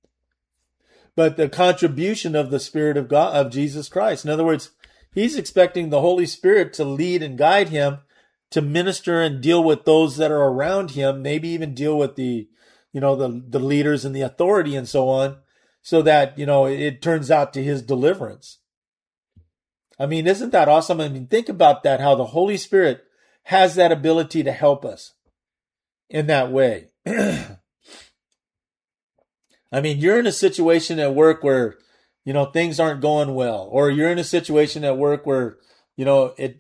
But the contribution of the Spirit of God, of Jesus Christ. In other words, he's expecting the Holy Spirit to lead and guide him to minister and deal with those that are around him, maybe even deal with the leaders and the authority and so on, so that, it turns out to his deliverance. I mean, isn't that awesome? I mean, think about that, how the Holy Spirit has that ability to help us in that way. I mean, you're in a situation at work where, things aren't going well, or you're in a situation at work where, not that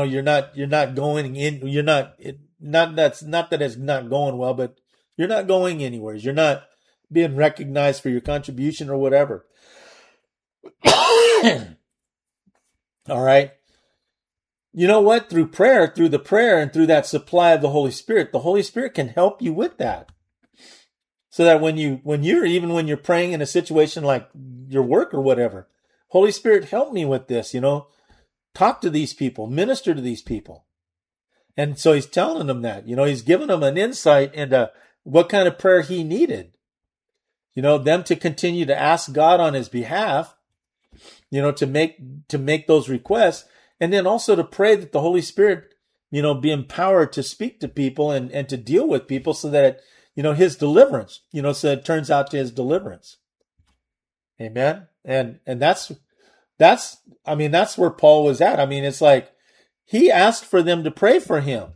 it's not going well, but you're not going anywhere. You're not being recognized for your contribution or whatever. All right. You know what? Through the prayer and through that supply of the Holy Spirit can help you with that. So that when you're praying in a situation like your work or whatever, Holy Spirit, help me with this, talk to these people, minister to these people. And so he's telling them that, he's giving them an insight into what kind of prayer he needed, them to continue to ask God on his behalf, to make those requests, and then also to pray that the Holy Spirit, be empowered to speak to people and to deal with people so that his deliverance, so it turns out to his deliverance. Amen. And that's where Paul was at. I mean, it's like he asked for them to pray for him.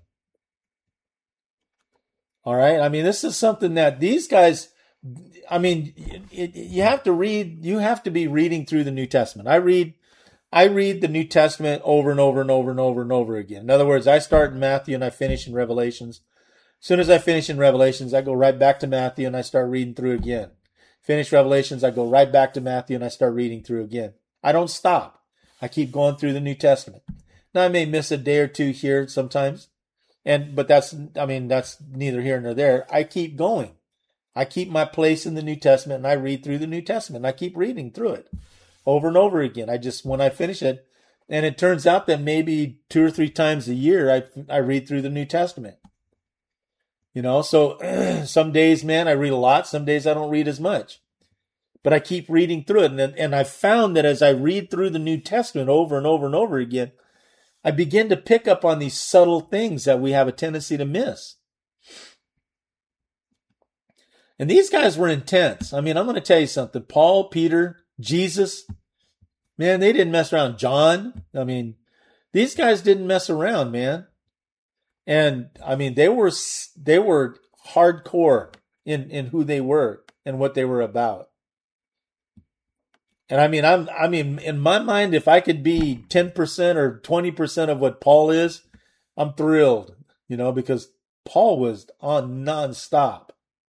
All right. I mean, this is something that these guys, I mean, you have to be reading through the New Testament. I read the New Testament over and over and over and over and over again. In other words, I start in Matthew and I finish in Revelations. As soon as I finish in Revelations, I go right back to Matthew and I start reading through again. Finish Revelations, I go right back to Matthew and I start reading through again. I don't stop. I keep going through the New Testament. Now, I may miss a day or two here sometimes, But that's neither here nor there. I keep going. I keep my place in the New Testament, and I read through the New Testament. And I keep reading through it over and over again. When I finish it, and it turns out that maybe 2 or 3 times a year I read through the New Testament. So some days, man, I read a lot. Some days I don't read as much. But I keep reading through it. And I found that as I read through the New Testament over and over and over again, I begin to pick up on these subtle things that we have a tendency to miss. And these guys were intense. I'm going to tell you something. Paul, Peter, Jesus, man, they didn't mess around. John, these guys didn't mess around, man. And they were hardcore in who they were and what they were about. And in my mind, if I could be 10% or 20% of what Paul is, I'm thrilled, because Paul was on nonstop.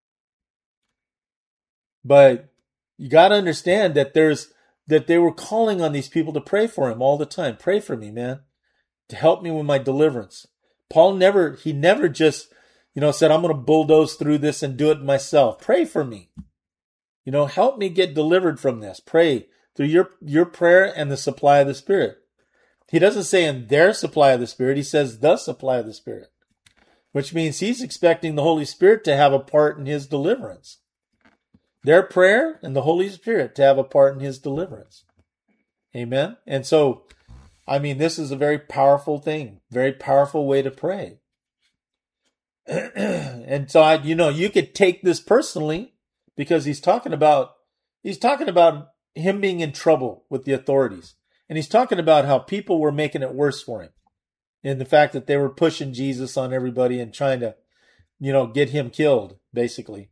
But you got to understand that they were calling on these people to pray for him all the time. Pray for me, man, to help me with my deliverance. Paul never just, said, I'm going to bulldoze through this and do it myself. Pray for me. Help me get delivered from this. Pray through your prayer and the supply of the Spirit. He doesn't say in their supply of the Spirit. He says the supply of the Spirit, which means he's expecting the Holy Spirit to have a part in his deliverance. Their prayer and the Holy Spirit to have a part in his deliverance. Amen. And so, this is a very powerful thing, very powerful way to pray. And so, you could take this personally because he's talking about him being in trouble with the authorities. And he's talking about how people were making it worse for him. And the fact that they were pushing Jesus on everybody and trying to, get him killed, basically.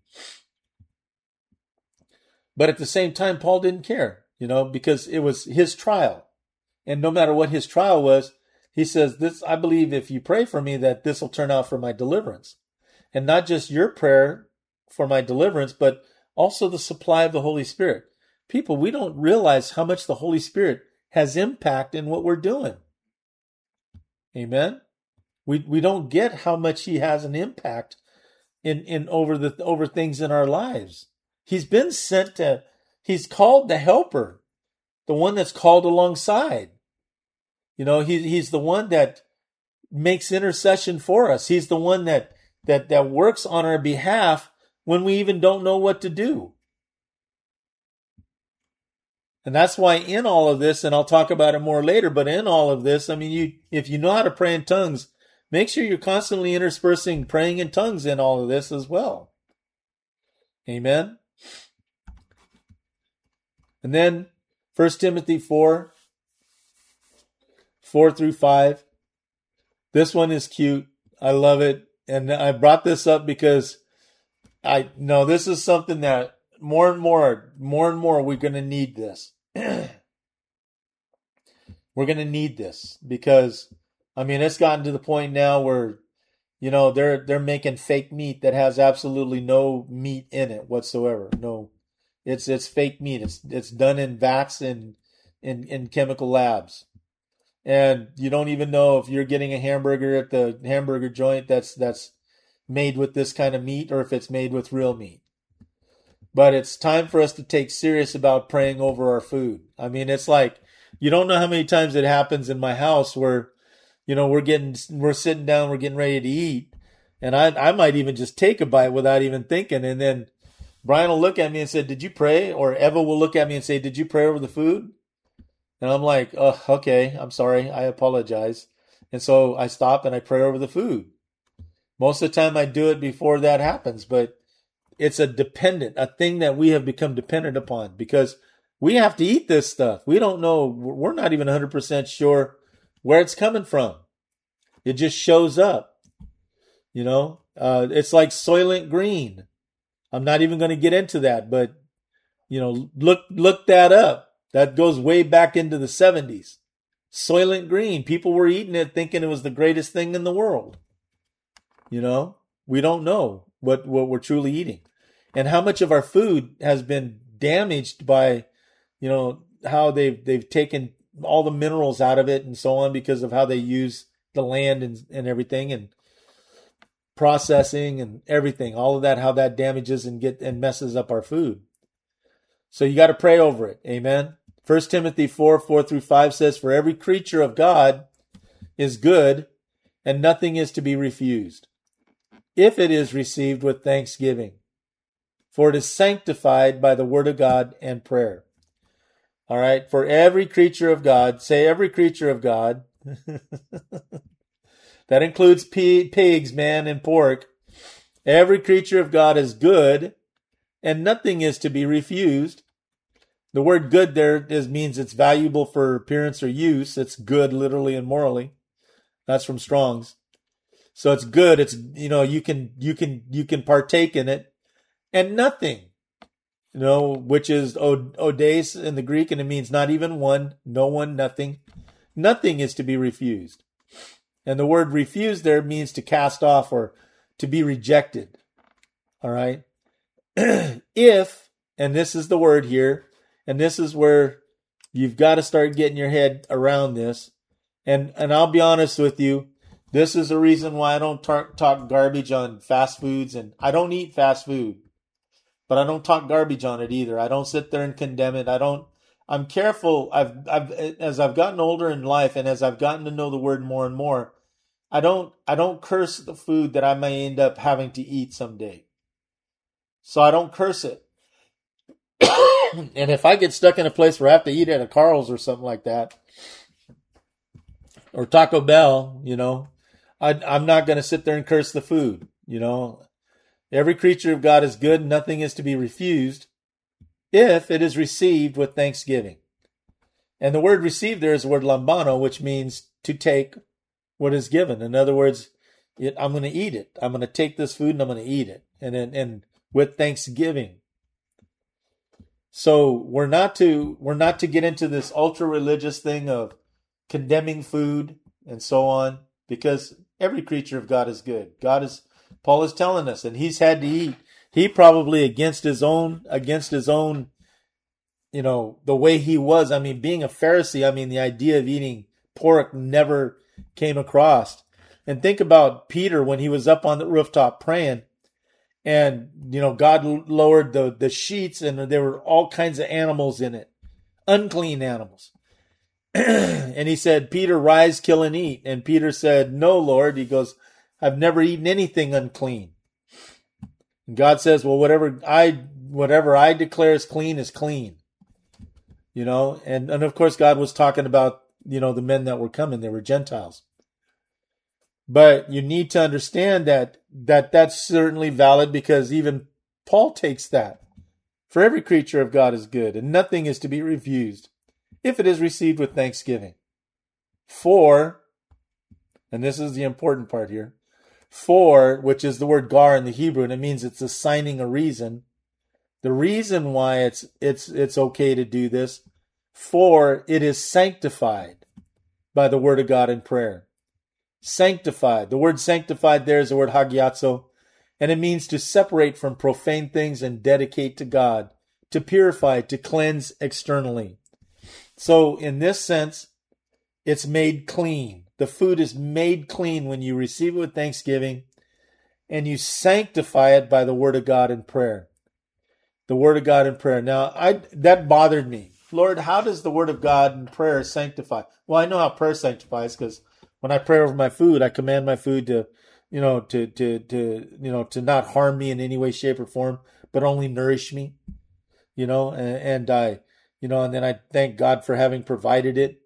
But at the same time, Paul didn't care, because it was his trial. And no matter what his trial was, he says, I believe if you pray for me, that this will turn out for my deliverance. And not just your prayer for my deliverance, but also the supply of the Holy Spirit. People, we don't realize how much the Holy Spirit has impact in what we're doing. Amen. We don't get how much he has an impact in over things in our lives. He's been he's called the helper, the one that's called alongside. He's the one that makes intercession for us. He's the one that works on our behalf when we even don't know what to do. And that's why in all of this, and I'll talk about it more later, but in all of this, if you know how to pray in tongues, make sure you're constantly interspersing praying in tongues in all of this as well. Amen. And then 1 Timothy 4 through 5. This one is cute. I love it. And I brought this up because I know this is something that more and more, we're going to need this. We're going to need this because, it's gotten to the point now where, they're making fake meat that has absolutely no meat in it whatsoever. No, it's fake meat. It's done in vats in chemical labs. And you don't even know if you're getting a hamburger at the hamburger joint that's made with this kind of meat or if it's made with real meat. But it's time for us to take serious about praying over our food. It's like, you don't know how many times it happens in my house where, we're sitting down, we're getting ready to eat. And I might even just take a bite without even thinking. And then Brian will look at me and say, did you pray? Or Eva will look at me and say, did you pray over the food? And I'm like, oh, okay, I'm sorry. I apologize. And so I stop and I pray over the food. Most of the time I do it before that happens, but it's a thing that we have become dependent upon because we have to eat this stuff. We don't know. We're not even 100% sure where it's coming from. It just shows up. It's like Soylent Green. I'm not even going to get into that, but, look that up. That goes way back into the 70s. Soylent Green. People were eating it thinking it was the greatest thing in the world. We don't know what we're truly eating. And how much of our food has been damaged by, how they've taken all the minerals out of it and so on because of how they use the land and everything. And processing and everything, all of that, how that damages and messes up our food. So you got to pray over it. Amen. 1 Timothy 4:4-5 says, "For every creature of God is good, and nothing is to be refused, if it is received with thanksgiving. For it is sanctified by the word of God and prayer." All right. For every creature of God, say every creature of God. That includes pigs, man, and pork. Every creature of God is good, and nothing is to be refused. The word good there means it's valuable for appearance or use. It's good literally and morally. That's from Strong's. So it's good. It's, you can partake in it. And nothing, which is odes in the Greek, and it means not even one, no one, nothing. Nothing is to be refused. And the word refuse there means to cast off or to be rejected. All right. If, and this is the word here, and this is where you've got to start getting your head around this. And I'll be honest with you, this is the reason why I don't talk garbage on fast foods, and I don't eat fast food, but I don't talk garbage on it either. I don't sit there and condemn it. I'm careful. As I've gotten older in life, and as I've gotten to know the word more and more, I don't curse the food that I may end up having to eat someday. So I don't curse it. And if I get stuck in a place where I have to eat at a Carl's or something like that, or Taco Bell, I'm not going to sit there and curse the food. Every creature of God is good. Nothing is to be refused if it is received with thanksgiving. And the word received there is the word lambano, which means to take what is given. In other words, I'm going to eat it. I'm going to take this food and I'm going to eat it. And with thanksgiving. So we're not to get into this ultra religious thing of condemning food and so on, because every creature of God is good. Paul is telling us, and he's had to eat. He probably against his own, the way he was. I mean, being a Pharisee, the idea of eating pork never came across. And think about Peter when he was up on the rooftop praying, and, God lowered the sheets, and there were all kinds of animals in it, unclean animals. And he said, "Peter, rise, kill, and eat." And Peter said, "No, Lord." He goes, "I've never eaten anything unclean." And God says, "Well, whatever I declare is clean is clean." And of course God was talking about, the men that were coming. They were Gentiles. But you need to understand that's certainly valid, because even Paul takes that. For every creature of God is good, and nothing is to be refused, if it is received with thanksgiving. For, and this is the important part here, for, which is the word gar in the Hebrew, and it means it's assigning a reason. The reason why it's okay to do this, for it is sanctified by the word of God in prayer. Sanctified. The word sanctified there is the word hagiazo, and it means to separate from profane things and dedicate to God, to purify, to cleanse externally. So in this sense, it's made clean. The food is made clean when you receive it with thanksgiving, and you sanctify it by the word of God in prayer. The word of God in prayer. Now, that bothered me. Lord, how does the word of God in prayer sanctify? Well, I know how prayer sanctifies, because when I pray over my food, I command my food to not harm me in any way, shape, or form, but only nourish me. And then I thank God for having provided it.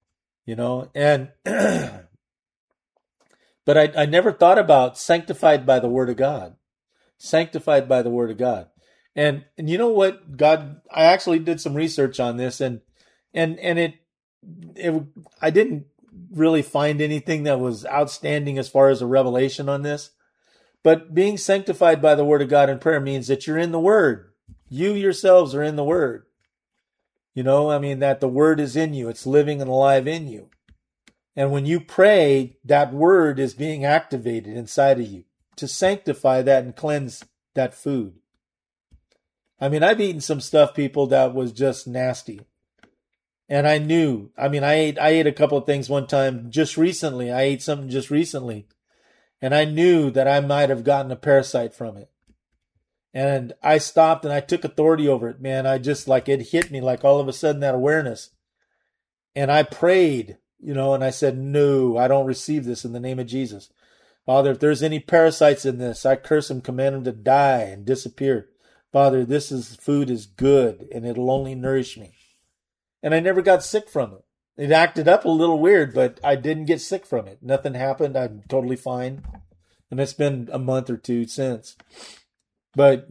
But I never thought about sanctified by the word of God. Sanctified by the word of God. And you know what, God, I actually did some research on this, and I didn't really find anything that was outstanding as far as a revelation on this. But being sanctified by the word of God in prayer means that you're in the word. You yourselves are in the word. That the word is in you. It's living and alive in you. And when you pray, that word is being activated inside of you to sanctify that and cleanse that food. I've eaten some stuff, people, that was just nasty. And I knew, I ate a couple of things one time just recently. I ate something just recently. And I knew that I might have gotten a parasite from it. And I stopped and I took authority over it, man. I just it hit me like all of a sudden that awareness. And I prayed, and I said, no, I don't receive this in the name of Jesus. Father, if there's any parasites in this, I curse them, command them to die and disappear. Father, food is good and it'll only nourish me. And I never got sick from it. It acted up a little weird, but I didn't get sick from it. Nothing happened. I'm totally fine. And it's been a month or two since. But,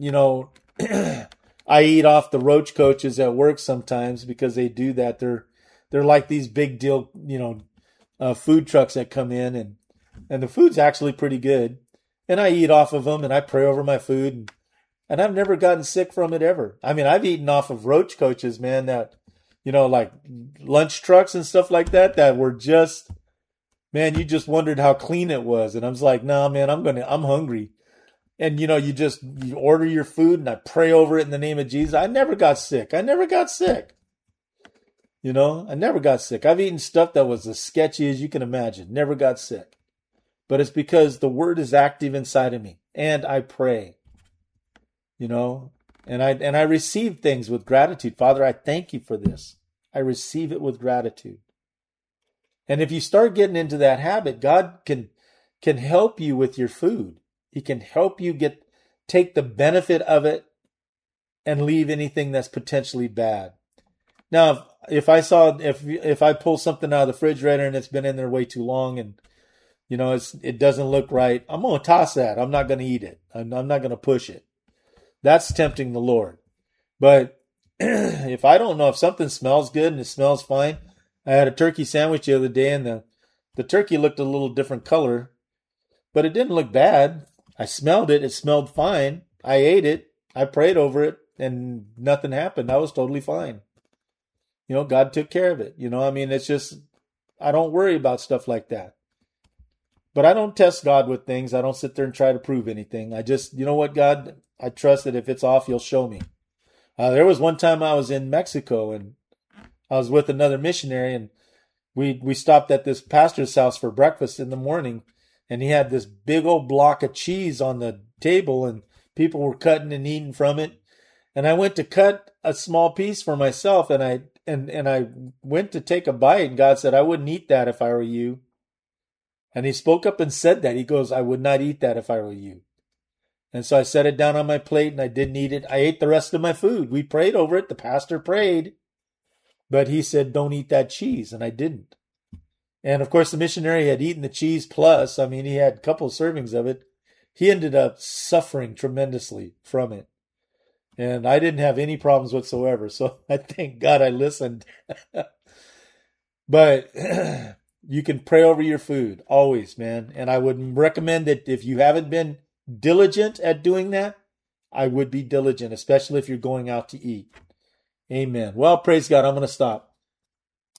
I eat off the roach coaches at work sometimes because they do that. They're like these big deal, food trucks that come in and the food's actually pretty good. And I eat off of them and I pray over my food and I've never gotten sick from it ever. I mean, I've eaten off of roach coaches, man, that, like lunch trucks and stuff like that were just, man, you just wondered how clean it was. And I was like, nah, man, I'm hungry. And, you order your food and I pray over it in the name of Jesus. I never got sick. I never got sick. I've eaten stuff that was as sketchy as you can imagine. Never got sick. But it's because the word is active inside of me. And I pray. And I receive things with gratitude. Father, I thank you for this. I receive it with gratitude. And if you start getting into that habit, God can help you with your food. He can help you take the benefit of it and leave anything that's potentially bad. Now, if I pull something out of the refrigerator and it's been in there way too long and it doesn't look right, I'm going to toss that. I'm not going to eat it. I'm not going to push it. That's tempting the Lord. But if I don't know, if something smells good and it smells fine, I had a turkey sandwich the other day and the turkey looked a little different color, but it didn't look bad. I smelled it. It smelled fine. I ate it. I prayed over it and nothing happened. I was totally fine. God took care of it. It's just, I don't worry about stuff like that. But I don't test God with things. I don't sit there and try to prove anything. I just, God, I trust that if it's off, you'll show me. There was one time I was in Mexico and I was with another missionary and we stopped at this pastor's house for breakfast in the morning. And he had this big old block of cheese on the table and people were cutting and eating from it. And I went to cut a small piece for myself and I went to take a bite and God said, I wouldn't eat that if I were you. And he spoke up and said that. He goes, I would not eat that if I were you. And so I set it down on my plate and I didn't eat it. I ate the rest of my food. We prayed over it. The pastor prayed. But he said, don't eat that cheese. And I didn't. And of course, the missionary had eaten the cheese plus. He had a couple of servings of it. He ended up suffering tremendously from it. And I didn't have any problems whatsoever. So I thank God I listened. But you can pray over your food always, man. And I would recommend that if you haven't been diligent at doing that, I would be diligent, especially if you're going out to eat. Amen. Well, praise God. I'm going to stop.